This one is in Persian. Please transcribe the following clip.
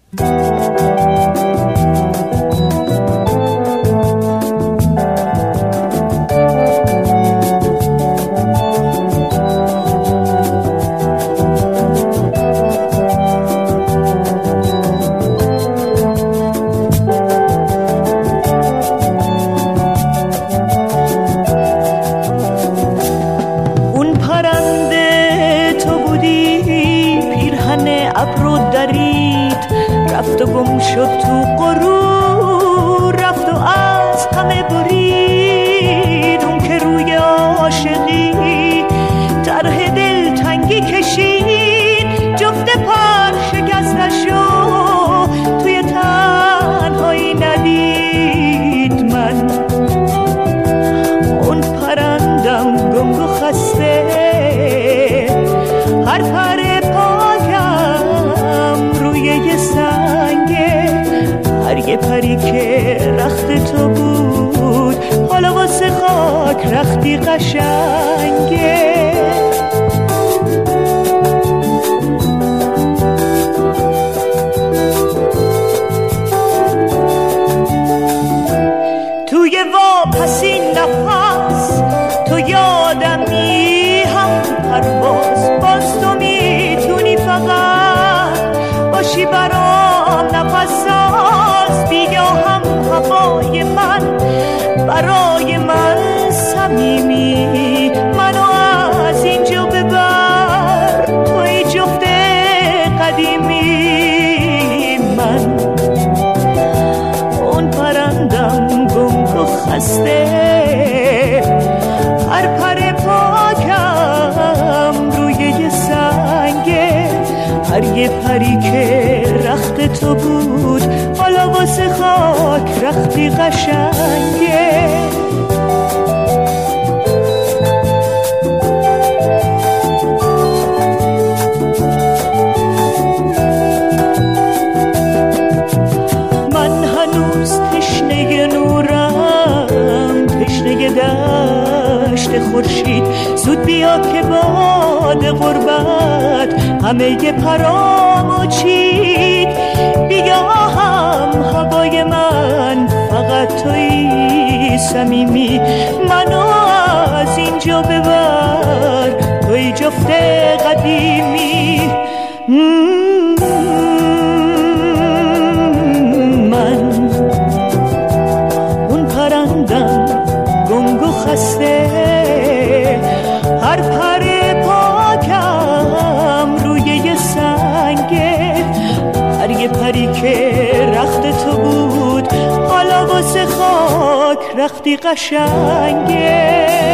رفت و گم شد تو غرور، رفت و از همه برید. اون که روی عاشقی طرح دل تنگی کشید، جفت پر شکستشو توی تنهایی ندید. من اون پرندم گنگ و خسته، هر پر یه سنگه، هر یه پری که رخت تو بود حالا واسه خاک رختی قشنگه. توی واپسی نفس تو یادمی، هم پرواز باز تو میتونی فقط باشی برام نفس ساز. بیا هم هوای من برای من صمیمی، منو از اینجا ببر توی جفت قدیمی. من اون پرندم گنگ و خسته، هر پر پاکم روی یه سنگه، هر یه پری که رخت تو بود حالا واسه خاک رختی قشنگه. من هنوز تشنه نورم، تشنه دشت خورشید. زود بیا که باد غربت همه ی پرامو چید. بیا هم هوای من فقط توی صمیمی، منو از اینجا ببر توی جفت قدیمی. من اون پرندم گنگ و خسته، هر پر پاکم روی یه سنگه، هر یه پری که رخت تو بود حالا واسه خاک رختی قشنگه.